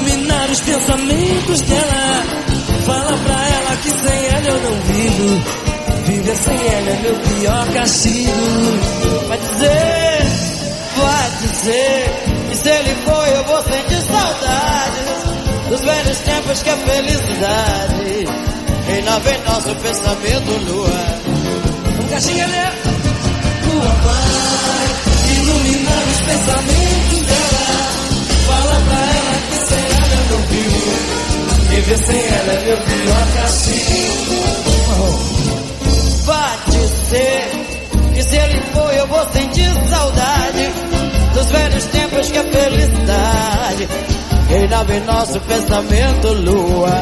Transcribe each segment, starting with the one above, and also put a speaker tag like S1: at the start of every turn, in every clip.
S1: iluminar os pensamentos dela. Fala pra ela que sem ela eu não vivo. Viver sem ela é meu pior castigo.
S2: Vai dizer que se ele for eu vou sentir saudade dos velhos tempos que a felicidade reinava em nosso pensamento, lua.
S1: Um caxingalé. Lua vai iluminar os pensamentos dela. Fala pra ela que sem ela eu não vivo. Viver sem ela é meu pior castigo.
S2: Vai dizer que se ele for eu vou sentir saudade dos velhos tempos que a felicidade reinava em nosso pensamento, lua.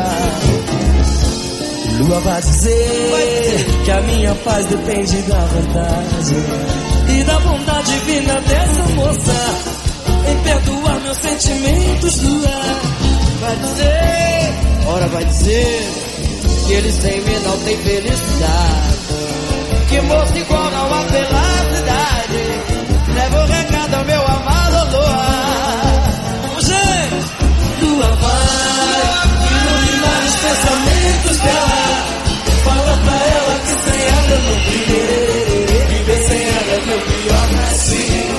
S1: Lua vai dizer que a minha paz depende da vontade e da bondade divina dessa moça em perdoar meus sentimentos, lua.
S2: Vai dizer, ora vai dizer que ele sem mim não tem felicidade, que moço igual não há pela cidade. Leva o recado ao meu amado, lua.
S1: Lua vai iluminar os pensamentos dela. Fala pra ela que sem ela eu não vivo. Viver sem ela é meu pior castigo.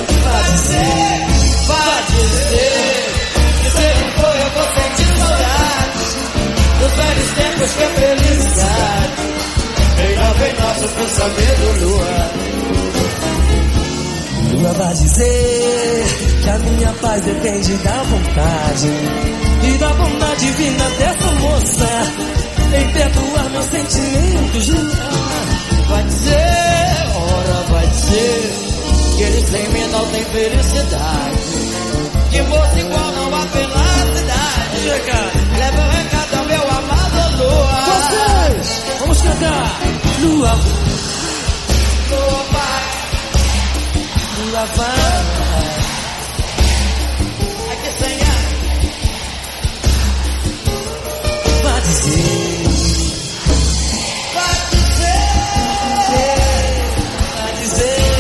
S2: Vai dizer que se ele for eu vou sentir saudade dos velhos tempos que a felicidade reinava em nosso pensamento, lua.
S1: Lua vai dizer que a minha paz depende da vontade e da bondade divina dessa moça em perdoar meus sentimentos, lua.
S2: Vai dizer, ora vai dizer que ele sem mim não tem felicidade, que moço igual não há pela cidade. Leva o recado ao meu amado, lua.
S1: Vocês, vamos cantar. Lua
S2: vai,
S1: lua vai.
S2: Aqui sem ar.
S1: Vai dizer.
S2: Vai dizer.
S1: Vai dizer.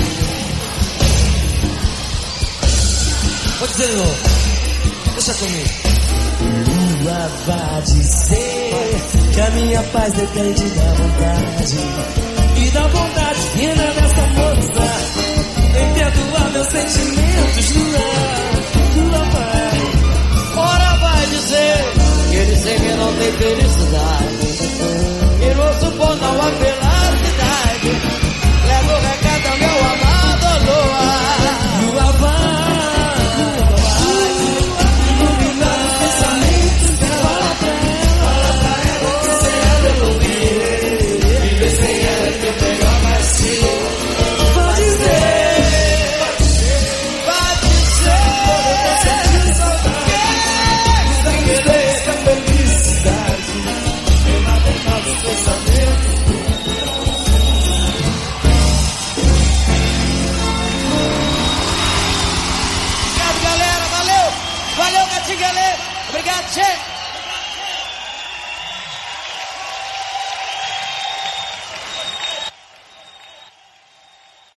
S1: Vou dizer de novo. Deixa comigo. Lua vai dizer que a minha paz depende da vontade e da bondade fina dessa moça em perdoar meus sentimentos, lua. Lua vai.
S2: Ora vai dizer que ele sem mim não tem felicidade, e não supor não há pela cidade. Leva o recado ao meu amado, lua.
S1: Lua vai.
S2: Obrigado, galera. Valeu, Catingalê. Obrigado, gente.